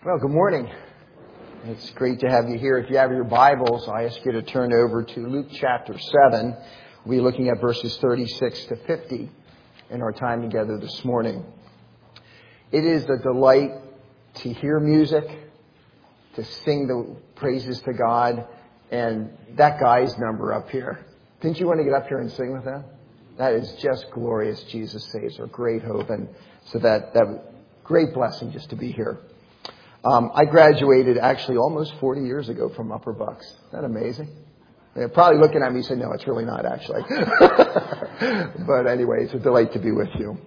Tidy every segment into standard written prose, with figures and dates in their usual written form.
Well, good morning. It's great to have you here. If you have your Bibles, I ask you to turn over to Luke chapter 7. We'll be looking at verses 36 to 50 in our time together this morning. It is a delight to hear music, to sing the praises to God, and that guy's number up here. Didn't you want to get up here and sing with them? That is just glorious. Jesus saves our great hope, and so that great blessing just to be here. I graduated actually almost 40 years ago from Upper Bucks. Isn't that amazing? They're probably looking at me saying, no, it's really not actually. But anyway, it's a delight to be with you.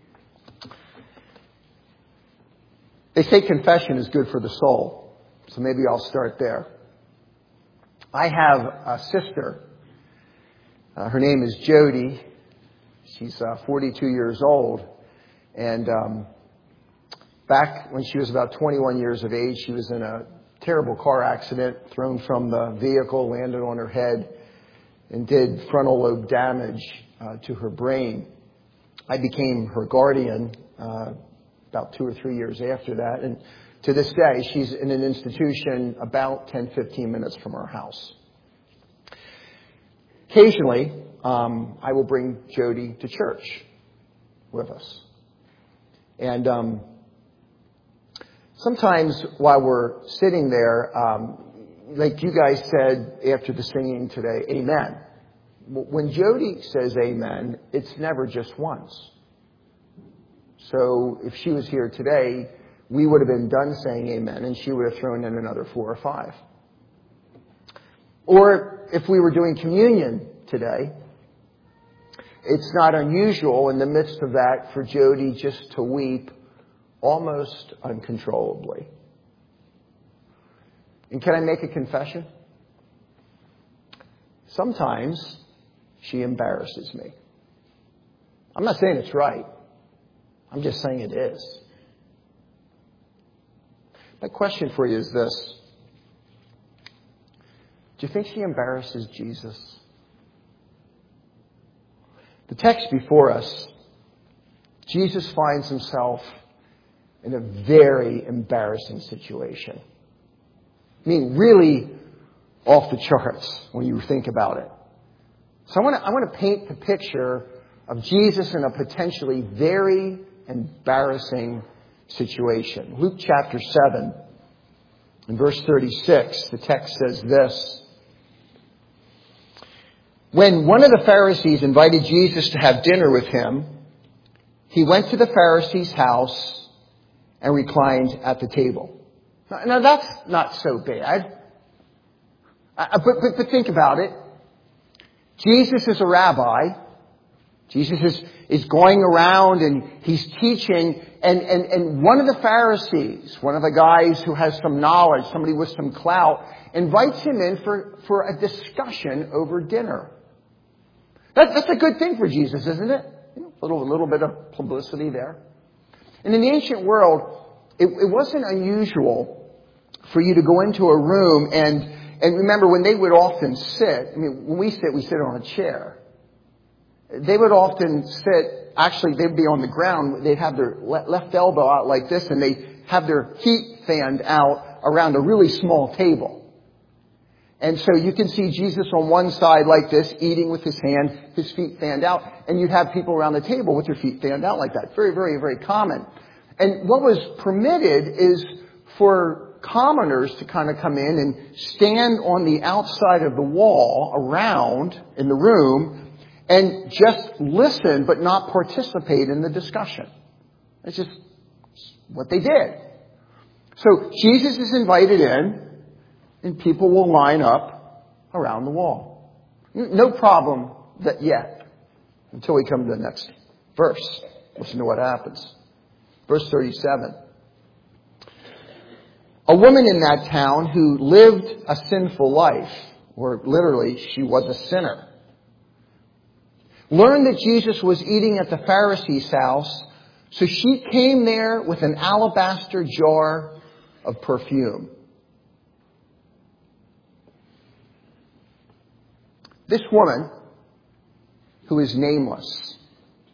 They say confession is good for the soul. So maybe I'll start there. I have a sister. Her name is Jody. She's 42 years old. And back when she was about 21 years of age, she was in a terrible car accident, thrown from the vehicle, landed on her head, and did frontal lobe damage to her brain. I became her guardian about 2 or 3 years after that. And to this day, she's in an institution about 10, 15 minutes from our house. Occasionally, I will bring Jody to church with us. And sometimes while we're sitting there, like you guys said after the singing today, amen. When Jody says amen, it's never just once. So if she was here today, we would have been done saying amen, and she would have thrown in another 4 or 5. Or if we were doing communion today, it's not unusual in the midst of that for Jody just to weep almost uncontrollably. And can I make a confession? Sometimes she embarrasses me. I'm not saying it's right. I'm just saying it is. My question for you is this. Do you think she embarrasses Jesus? The text before us, Jesus finds himself in a very embarrassing situation. I mean, really off the charts when you think about it. So I want to paint the picture of Jesus in a potentially very embarrassing situation. Luke chapter 7, in verse 36, the text says this. When one of the Pharisees invited Jesus to have dinner with him, he went to the Pharisee's house and reclined at the table. Now that's not so bad. But think about it. Jesus is a rabbi. Jesus is going around and he's teaching. And one of the Pharisees, one of the guys who has some knowledge, somebody with some clout, invites him in for a discussion over dinner. That's a good thing for Jesus, isn't it? A little bit of publicity there. And in the ancient world, it wasn't unusual for you to go into a room and remember when they would often sit, I mean, when we sit on a chair. They would often sit, actually they'd be on the ground, they'd have their left elbow out like this and they'd have their feet fanned out around a really small table. And so you can see Jesus on one side like this, eating with his hand, his feet fanned out, and you'd have people around the table with their feet fanned out like that. Very, very, very common. And what was permitted is for commoners to kind of come in and stand on the outside of the wall around in the room and just listen but not participate in the discussion. It's just what they did. So Jesus is invited in and people will line up around the wall. No problem yet until we come to the next verse. Listen to what happens. Verse 37. A woman in that town who lived a sinful life, or literally she was a sinner, learned that Jesus was eating at the Pharisee's house, so she came there with an alabaster jar of perfume. This woman, who is nameless,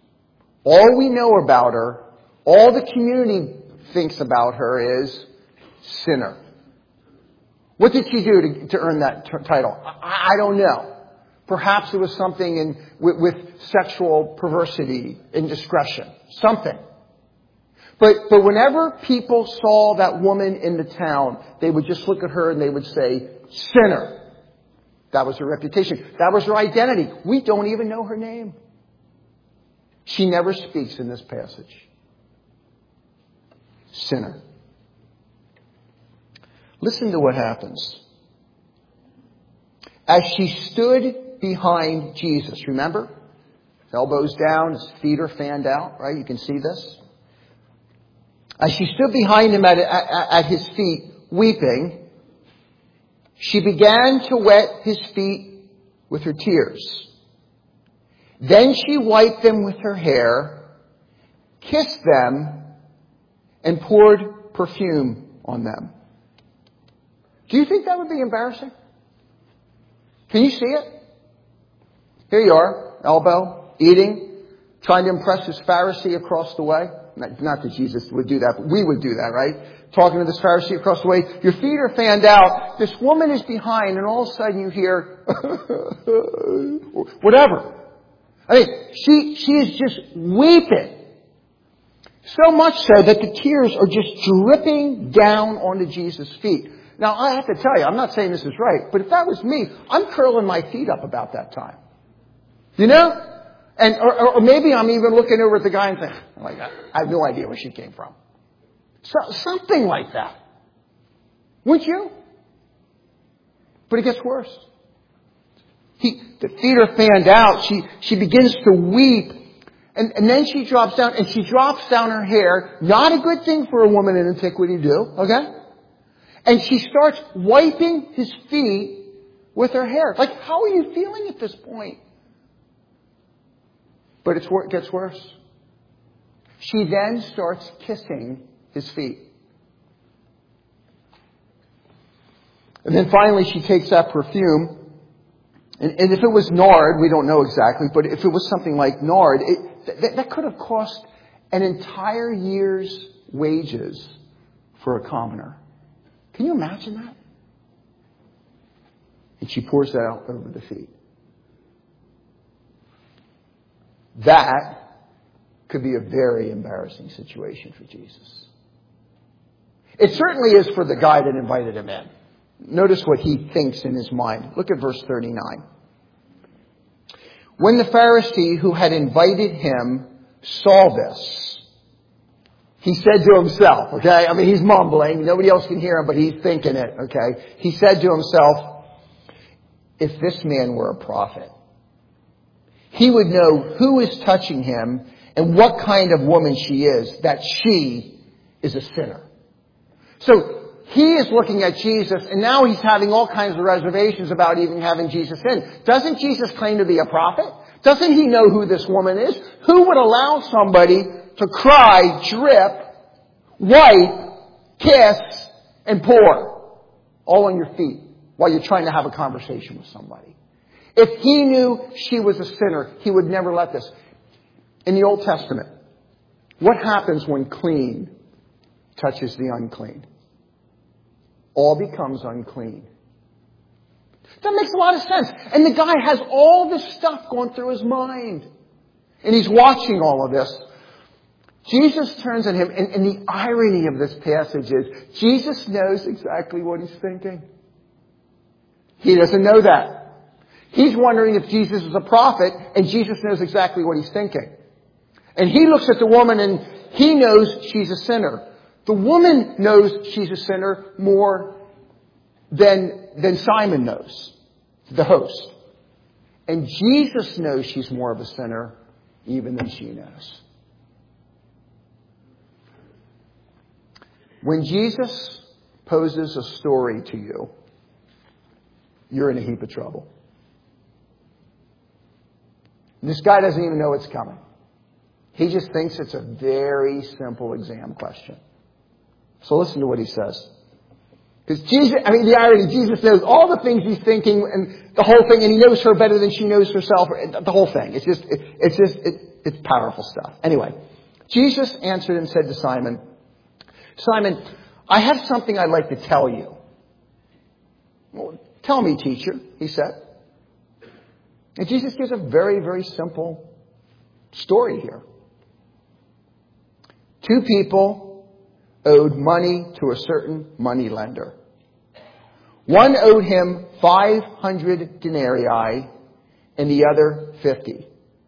all we know about her, all the community thinks about her is Sinner. What did she do to earn that title? I don't know. Perhaps it was something with sexual perversity, indiscretion. Something. But whenever people saw that woman in the town, they would just look at her and they would say, sinner. That was her reputation. That was her identity. We don't even know her name. She never speaks in this passage. Sinner. Listen to what happens. As she stood behind Jesus, remember? Elbows down, his feet are fanned out, right? You can see this. As she stood behind him at his feet, weeping, she began to wet his feet with her tears. Then she wiped them with her hair, kissed them, and poured perfume on them. Do you think that would be embarrassing? Can you see it? Here you are, elbow, eating, trying to impress this Pharisee across the way. Not that Jesus would do that, but we would do that, right? Talking to this Pharisee across the way. Your feet are fanned out. This woman is behind, and all of a sudden you hear, whatever. I mean, she is just weeping. So much so that the tears are just dripping down onto Jesus' feet. Now, I have to tell you, I'm not saying this is right, but if that was me, I'm curling my feet up about that time. You know? And or maybe I'm even looking over at the guy and saying, like, I have no idea where she came from. So, something like that. Wouldn't you? But it gets worse. The feet are fanned out. She begins to weep. And then she drops down, and she drops down her hair. Not a good thing for a woman in antiquity to do, okay? And she starts wiping his feet with her hair. Like, how are you feeling at this point? But it gets worse. She then starts kissing his feet. And then finally she takes that perfume. And if it was nard, we don't know exactly, but if it was something like nard, that could have cost an entire year's wages for a commoner. Can you imagine that? And she pours that out over the feet. That could be a very embarrassing situation for Jesus. It certainly is for the guy that invited him in. Notice what he thinks in his mind. Look at verse 39. When the Pharisee who had invited him saw this, he said to himself, okay? I mean, he's mumbling. Nobody else can hear him, but he's thinking it, okay? He said to himself, if this man were a prophet, he would know who is touching him and what kind of woman she is, that she is a sinner. So he is looking at Jesus, and now he's having all kinds of reservations about even having Jesus in. Doesn't Jesus claim to be a prophet? Doesn't he know who this woman is? Who would allow somebody to cry, drip, wipe, kiss, and pour all on your feet while you're trying to have a conversation with somebody? If he knew she was a sinner, he would never let this. In the Old Testament, what happens when clean touches the unclean? All becomes unclean. That makes a lot of sense. And the guy has all this stuff going through his mind. And he's watching all of this. Jesus turns on him, and the irony of this passage is Jesus knows exactly what he's thinking. He doesn't know that. He's wondering if Jesus is a prophet, and Jesus knows exactly what he's thinking. And he looks at the woman, and he knows she's a sinner. The woman knows she's a sinner more than Simon knows, the host. And Jesus knows she's more of a sinner even than she knows. When Jesus poses a story to you, you're in a heap of trouble. And this guy doesn't even know it's coming. He just thinks it's a very simple exam question. So listen to what he says. Because Jesus, the irony, Jesus knows all the things he's thinking and the whole thing, and he knows her better than she knows herself. The whole thing. It's powerful stuff. Anyway, Jesus answered and said to Simon, Simon, I have something I'd like to tell you. Well, tell me, teacher, he said. And Jesus gives a very, very simple story here. Two people owed money to a certain money lender. One owed him 500 denarii and the other 50.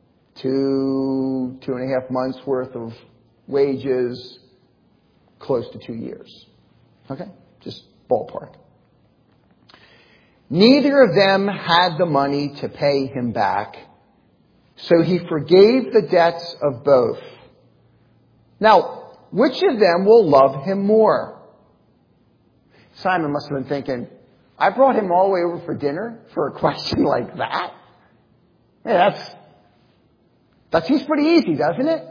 2.5 months worth of wages, close to 2 years. Okay? Just ballpark. Neither of them had the money to pay him back, so he forgave the debts of both. Now, which of them will love him more? Simon must have been thinking, I brought him all the way over for dinner for a question like that? Yeah, that seems pretty easy, doesn't it?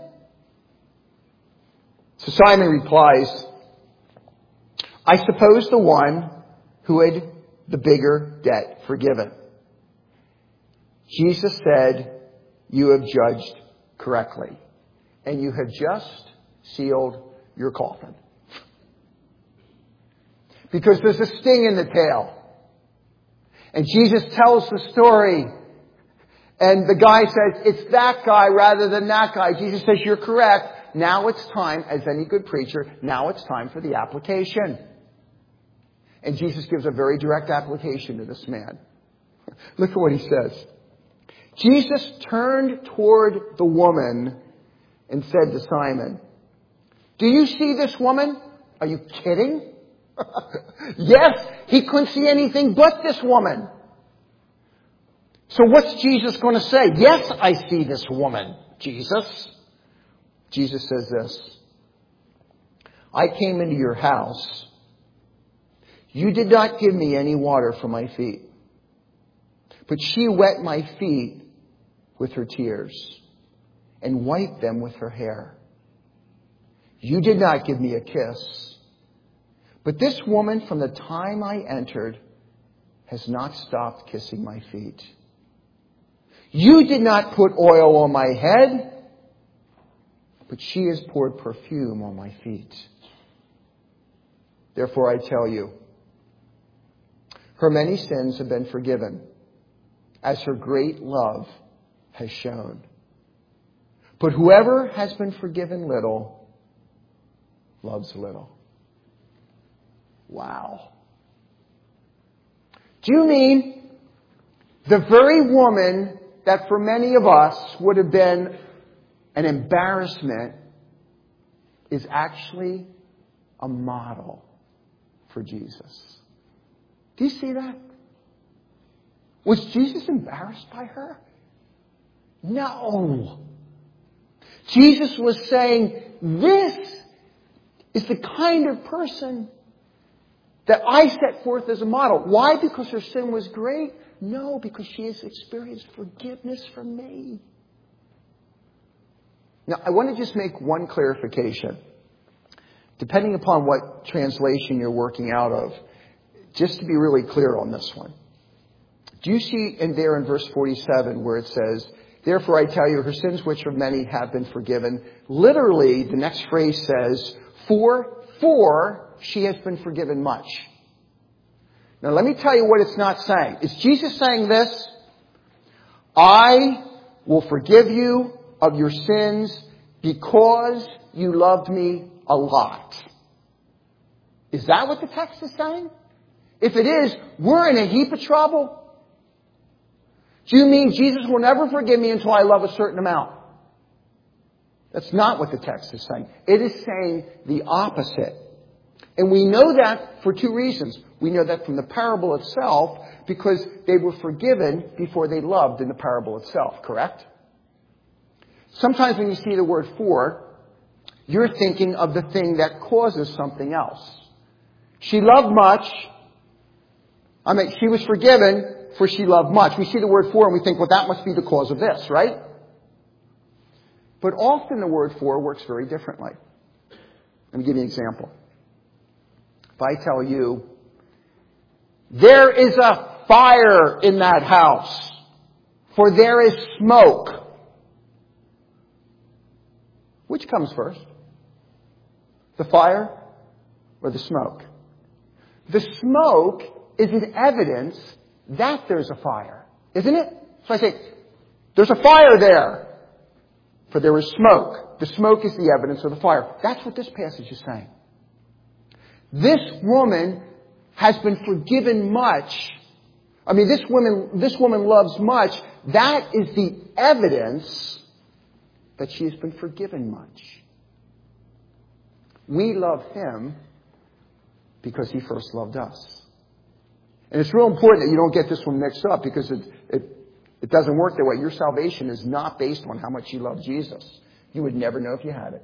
So Simon replies, I suppose the one who had the bigger debt forgiven. Jesus said, you have judged correctly, and you have just sealed your coffin. Because there's a sting in the tail. And Jesus tells the story, and the guy says, it's that guy rather than that guy. Jesus says, you're correct. Now it's time, as any good preacher, now it's time for the application. And Jesus gives a very direct application to this man. Look at what he says. Jesus turned toward the woman and said to Simon, do you see this woman? Are you kidding? Yes, he couldn't see anything but this woman. So what's Jesus going to say? Yes, I see this woman, Jesus. Jesus says this. I came into your house. You did not give me any water for my feet, but she wet my feet with her tears and wiped them with her hair. You did not give me a kiss, but this woman from the time I entered has not stopped kissing my feet. You did not put oil on my head, but she has poured perfume on my feet. Therefore I tell you, her many sins have been forgiven, as her great love has shown. But whoever has been forgiven little, loves little. Wow. Do you mean the very woman that for many of us would have been an embarrassment is actually a model for Jesus? Do you see that? Was Jesus embarrassed by her? No. Jesus was saying, this is the kind of person that I set forth as a model. Why? Because her sin was great? No, because she has experienced forgiveness from me. Now, I want to just make one clarification. Depending upon what translation you're working out of, just to be really clear on this one. Do you see in verse 47 where it says, therefore I tell you, her sins which are many have been forgiven. Literally, the next phrase says, for she has been forgiven much. Now let me tell you what it's not saying. Is Jesus saying this? I will forgive you of your sins because you loved me a lot. Is that what the text is saying? If it is, we're in a heap of trouble. Do you mean Jesus will never forgive me until I love a certain amount? That's not what the text is saying. It is saying the opposite. And we know that for two reasons. We know that from the parable itself, because they were forgiven before they loved in the parable itself, correct? Sometimes when you see the word for, you're thinking of the thing that causes something else. She loved much. She was forgiven for she loved much. We see the word for and we think, well, that must be the cause of this, right? But often the word for works very differently. Let me give you an example. If I tell you, there is a fire in that house, for there is smoke. Which comes first? The fire or the smoke? The smoke is an evidence that there's a fire, isn't it? So I say, there's a fire there, for there is smoke. The smoke is the evidence of the fire. That's what this passage is saying. This woman has been forgiven much. I mean, this woman loves much. That is the evidence that she has been forgiven much. We love him because he first loved us. And it's real important that you don't get this one mixed up, because it doesn't work that way. Your salvation is not based on how much you love Jesus. You would never know if you had it.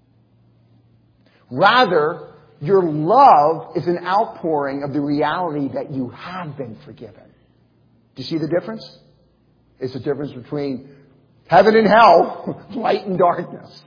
Rather, your love is an outpouring of the reality that you have been forgiven. Do you see the difference? It's the difference between heaven and hell, light and darkness.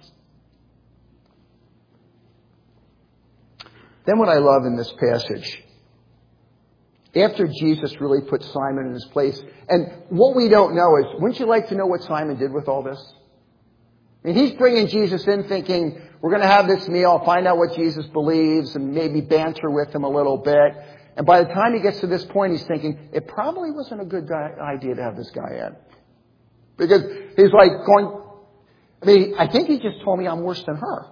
Then what I love in this passage, after Jesus really put Simon in his place, and what we don't know is, wouldn't you like to know what Simon did with all this? I mean, he's bringing Jesus in thinking, we're going to have this meal, find out what Jesus believes, and maybe banter with him a little bit. And by the time he gets to this point, he's thinking, it probably wasn't a good idea to have this guy in. Because he's like going, I think he just told me I'm worse than her.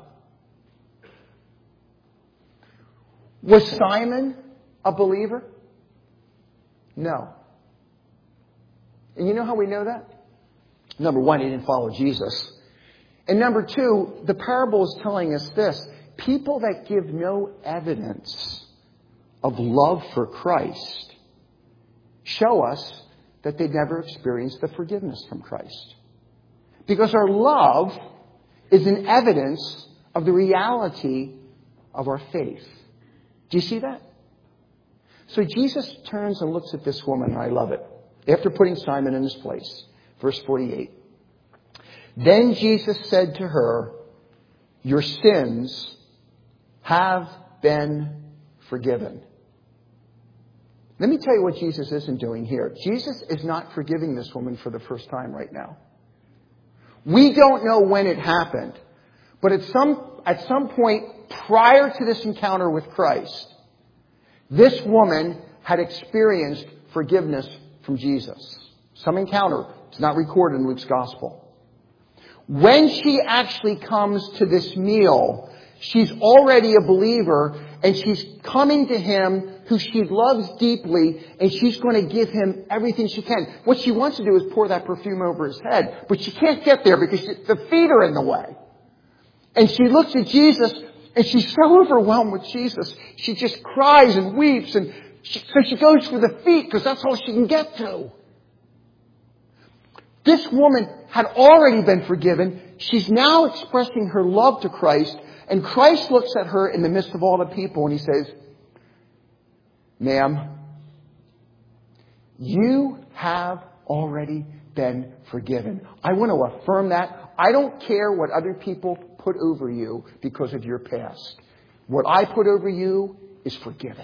Was Simon a believer? No. And you know how we know that? Number one, he didn't follow Jesus. And number two, the parable is telling us this. People that give no evidence of love for Christ show us that they've never experienced the forgiveness from Christ. Because our love is an evidence of the reality of our faith. Do you see that? So Jesus turns and looks at this woman, and I love it. After putting Simon in his place, verse 48. Then Jesus said to her, your sins have been forgiven. Let me tell you what Jesus isn't doing here. Jesus is not forgiving this woman for the first time right now. We don't know when it happened. But at some point prior to this encounter with Christ, this woman had experienced forgiveness from Jesus. Some encounter. It's not recorded in Luke's gospel. When she actually comes to this meal, she's already a believer, and she's coming to him who she loves deeply, and she's going to give him everything she can. What she wants to do is pour that perfume over his head, but she can't get there because the feet are in the way. And she looks at Jesus, and she's so overwhelmed with Jesus. She just cries and weeps, and so she goes for the feet because that's all she can get to. This woman had already been forgiven. She's now expressing her love to Christ, and Christ looks at her in the midst of all the people, and he says, ma'am, you have already been forgiven. I want to affirm that. I don't care what other people put over you because of your past. What I put over you is forgiven.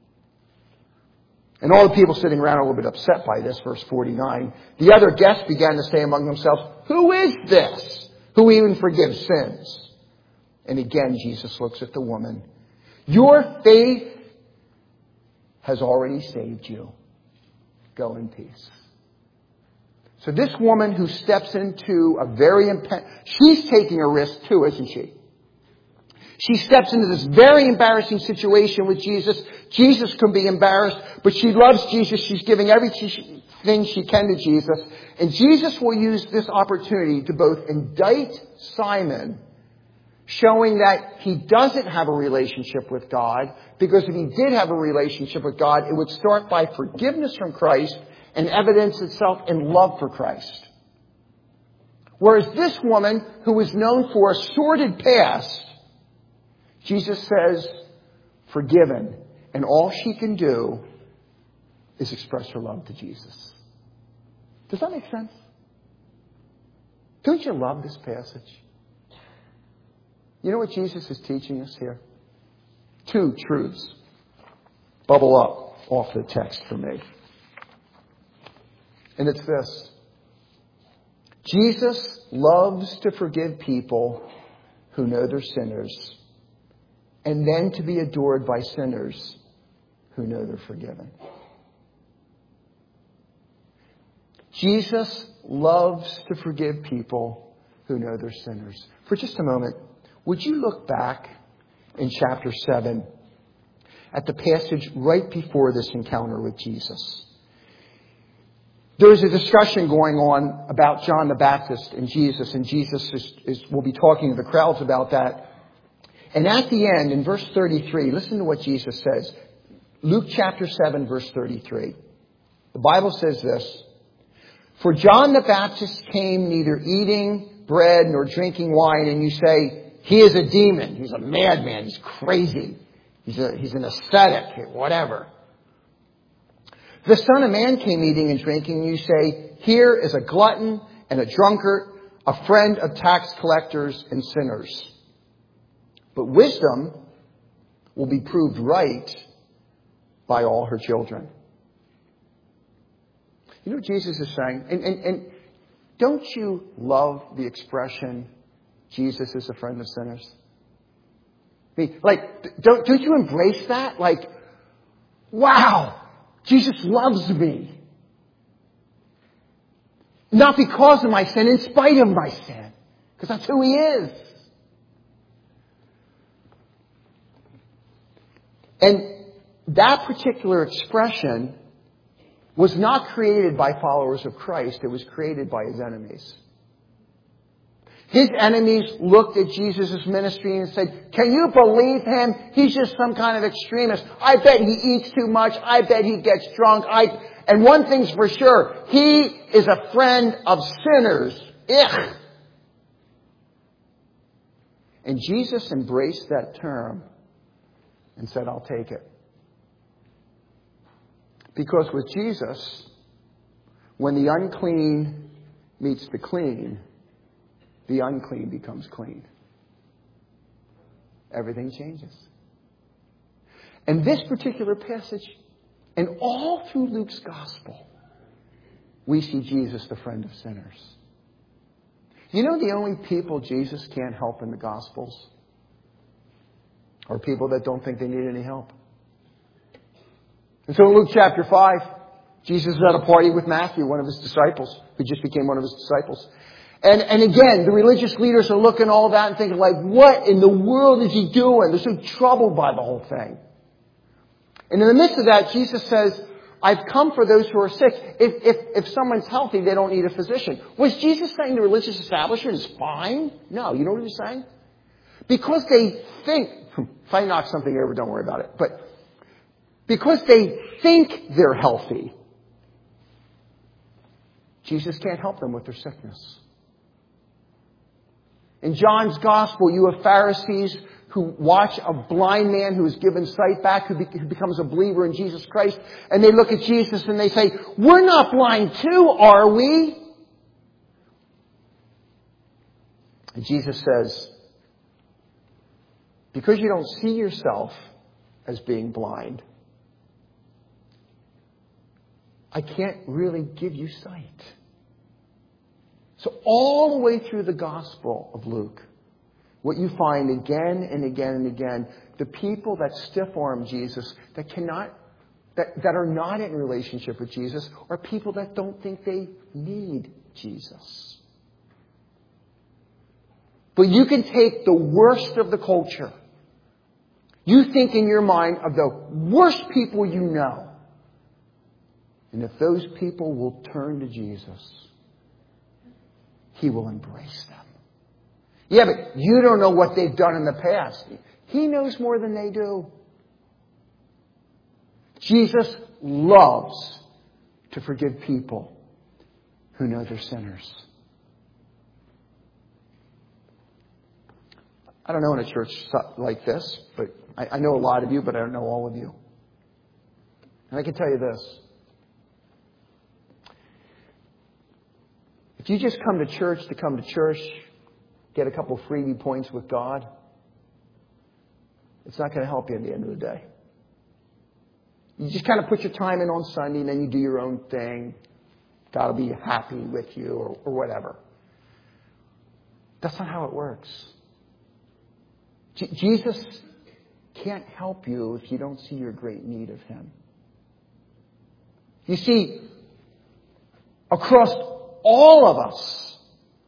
And all the people sitting around are a little bit upset by this, verse 49. The other guests began to say among themselves, who is this who even forgives sins? And again, Jesus looks at the woman. Your faith has already saved you. Go in peace. So this woman who steps into a she's taking a risk too, isn't she? She steps into this very embarrassing situation with Jesus. Jesus can be embarrassed, but she loves Jesus. She's giving everything she can to Jesus. And Jesus will use this opportunity to both indict Simon, showing that he doesn't have a relationship with God, because if he did have a relationship with God, it would start by forgiveness from Christ and evidence itself in love for Christ. Whereas this woman, who was known for a sordid past, Jesus says, forgiven. And all she can do is express her love to Jesus. Does that make sense? Don't you love this passage? You know what Jesus is teaching us here? Two truths bubble up off the text for me. And it's this. Jesus loves to forgive people who know they're sinners and then to be adored by sinners who know they're forgiven. Jesus loves to forgive people who know they're sinners. For just a moment, would you look back in chapter 7 at the passage right before this encounter with Jesus? There is a discussion going on about John the Baptist and Jesus will be talking to the crowds about that. And at the end, in verse 33, listen to what Jesus says. Luke chapter 7, verse 33. The Bible says this: "For John the Baptist came neither eating bread nor drinking wine, and you say, he is a demon. He's a madman. He's crazy. He's an ascetic, whatever. The Son of Man came eating and drinking, and you say, here is a glutton and a drunkard, a friend of tax collectors and sinners. But wisdom will be proved right by all her children." You know what Jesus is saying? And don't you love the expression, Jesus is a friend of sinners? I mean, don't you embrace that? Like, wow, Jesus loves me. Not because of my sin, in spite of my sin. Because that's who He is. And that particular expression was not created by followers of Christ. It was created by His enemies. His enemies looked at Jesus' ministry and said, can you believe him? He's just some kind of extremist. I bet he eats too much. I bet he gets drunk. And one thing's for sure, he is a friend of sinners. Ugh. And Jesus embraced that term and said, I'll take it. Because with Jesus, when the unclean meets the clean, the unclean becomes clean. Everything changes. And this particular passage, and all through Luke's gospel, we see Jesus, the friend of sinners. You know the only people Jesus can't help in the Gospels are people that don't think they need any help. And so in Luke chapter 5, Jesus is at a party with Matthew, one of his disciples, who just became one of his disciples. And again, the religious leaders are looking at all that and thinking, like, what in the world is he doing? They're so troubled by the whole thing. And in the midst of that, Jesus says, I've come for those who are sick. If someone's healthy, they don't need a physician. Was Jesus saying the religious establishment is fine? No. You know what he was saying? Because they think, if I knock something over, don't worry about it. But because they think they're healthy, Jesus can't help them with their sickness. In John's gospel, you have Pharisees who watch a blind man who is given sight back, who becomes a believer in Jesus Christ, and they look at Jesus and they say, we're not blind too, are we? And Jesus says, because you don't see yourself as being blind, I can't really give you sight. So all the way through the Gospel of Luke, what you find again and again and again, the people that stiff-arm Jesus, that are not in relationship with Jesus, are people that don't think they need Jesus. But you can take the worst of the culture. You think in your mind of the worst people you know. And if those people will turn to Jesus, He will embrace them. Yeah, but you don't know what they've done in the past. He knows more than they do. Jesus loves to forgive people who know they're sinners. I don't know in a church like this, but I know a lot of you, but I don't know all of you. And I can tell you this. If you just come to church, get a couple freebie points with God, it's not going to help you at the end of the day. You just kind of put your time in on Sunday and then you do your own thing. God will be happy with you or whatever. That's not how it works. Jesus can't help you if you don't see your great need of Him. You see, across all of us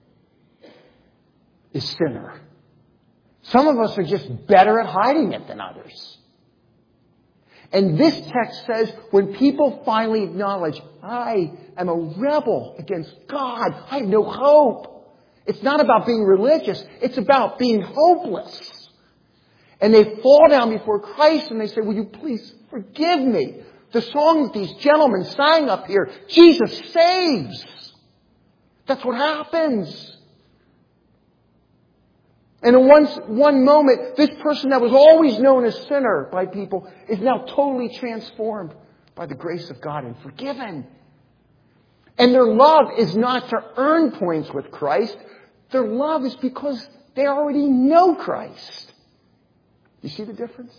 is sinner. Some of us are just better at hiding it than others. And this text says when people finally acknowledge, I am a rebel against God, I have no hope. It's not about being religious. It's about being hopeless. And they fall down before Christ and they say, will you please forgive me? The song that these gentlemen sang up here, Jesus saves. That's what happens. And in one moment, this person that was always known as sinner by people is now totally transformed by the grace of God and forgiven. And their love is not to earn points with Christ. Their love is because they already know Christ. You see the difference?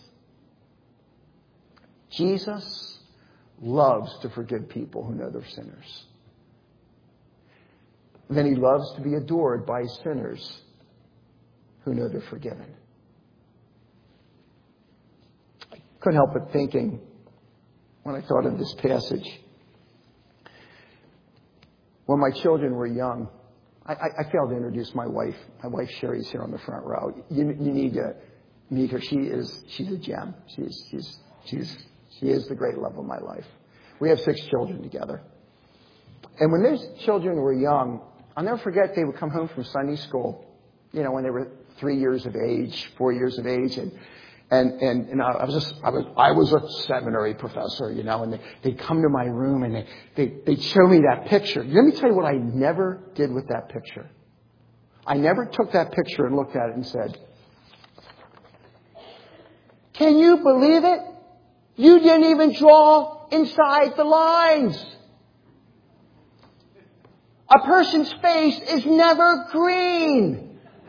Jesus loves to forgive people who know they're sinners. Then He loves to be adored by sinners who know they're forgiven. I couldn't help but thinking when I thought of this passage. When my children were young, I failed to introduce my wife. My wife Sherry's here on the front row. You need to meet her. She's a gem. She is the great love of my life. We have 6 children together. And when those children were young, I'll never forget they would come home from Sunday school, when they were 3 years of age, 4 years of age, and I was a seminary professor, and they'd come to my room and they'd show me that picture. Let me tell you what I never did with that picture. I never took that picture and looked at it and said, can you believe it? You didn't even draw inside the lines. A person's face is never green.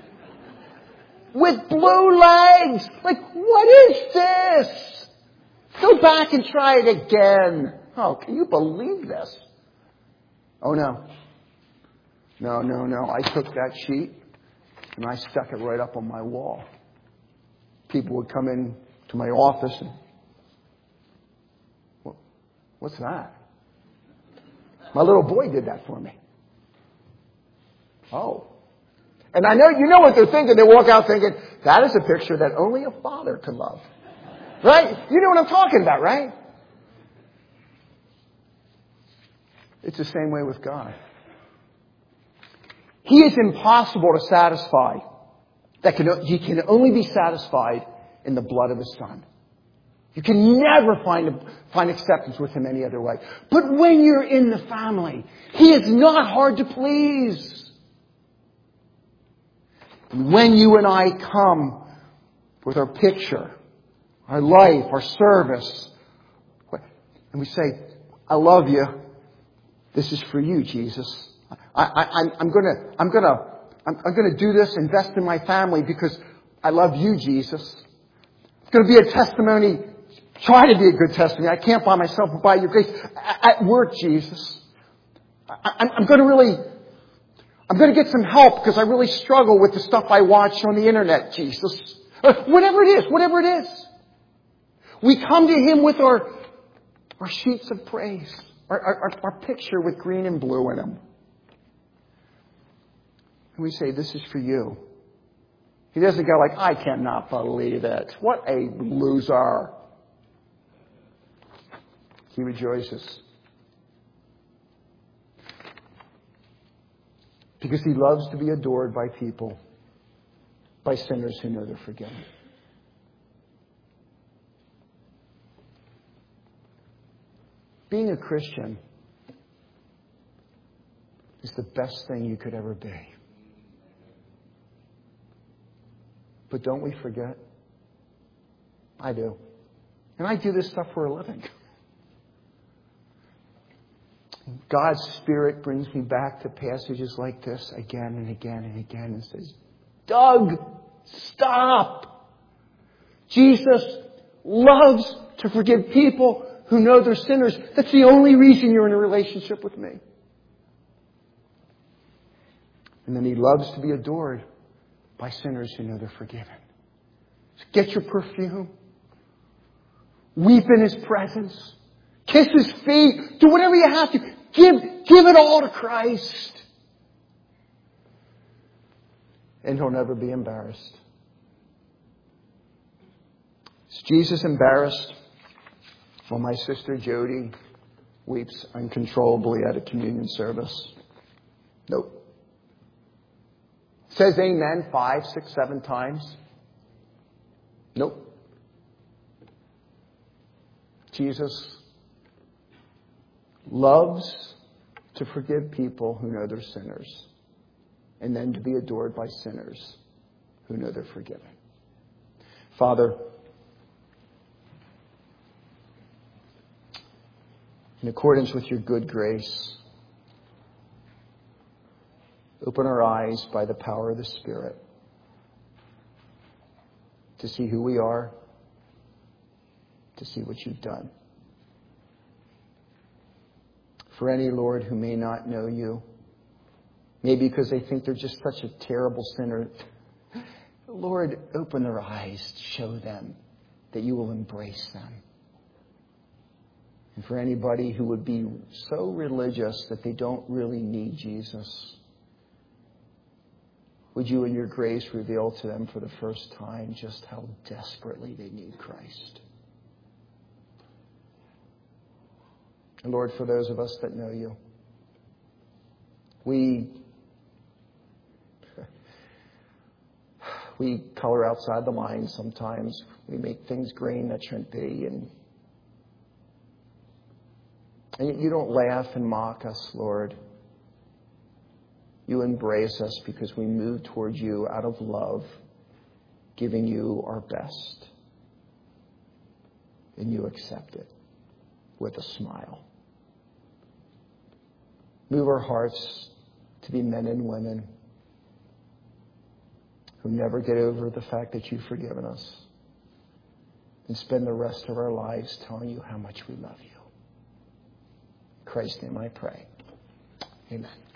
With blue legs. Like, what is this? Go back and try it again. Oh, can you believe this? Oh, no. No. I took that sheet and I stuck it right up on my wall. People would come in to my office and, what's that? My little boy did that for me. Oh. And I know, you know what they're thinking. They walk out thinking, that is a picture that only a father could love. Right? You know what I'm talking about, right? It's the same way with God. He is impossible to satisfy. He can only be satisfied in the blood of His Son. You can never find acceptance with Him any other way. But when you're in the family, He is not hard to please. And when you and I come with our picture, our life, our service, and we say, I love you. This is for you, Jesus. I'm gonna do this, invest in my family because I love you, Jesus. It's going to be a testimony. Try to be a good testimony. I can't by myself, but by your grace. At work, Jesus. I'm going to get some help because I really struggle with the stuff I watch on the internet, Jesus. Whatever it is. We come to Him with our sheets of praise. Our picture with green and blue in them. And we say, this is for you. He doesn't go like, I cannot believe it. What a loser. He rejoices. Because He loves to be adored by people, by sinners who know they're forgiven. Being a Christian is the best thing you could ever be. But don't we forget? I do. And I do this stuff for a living. God's Spirit brings me back to passages like this again and again and again and says, Doug, stop. Jesus loves to forgive people who know they're sinners. That's the only reason you're in a relationship with me. And then He loves to be adored by sinners who know they're forgiven. So get your perfume. Weep in His presence. Kiss His feet. Do whatever you have to. Give it all to Christ. And He'll never be embarrassed. Is Jesus embarrassed? Well, my sister Jody weeps uncontrollably at a communion service. Nope. Says amen 5, 6, 7 times. Nope. Jesus loves to forgive people who know they're sinners, and then to be adored by sinners who know they're forgiven. Father, in accordance with your good grace, open our eyes by the power of the Spirit to see who we are, to see what you've done. For any, Lord, who may not know you, maybe because they think they're just such a terrible sinner, Lord, open their eyes, show them that you will embrace them. And for anybody who would be so religious that they don't really need Jesus, would you in your grace reveal to them for the first time just how desperately they need Christ? And Lord, for those of us that know you, we color outside the lines sometimes. We make things green that shouldn't be. And you don't laugh and mock us, Lord. You embrace us because we move towards you out of love, giving you our best. And you accept it with a smile. Move our hearts to be men and women who never get over the fact that you've forgiven us, and spend the rest of our lives telling you how much we love you. In Christ's name I pray. Amen.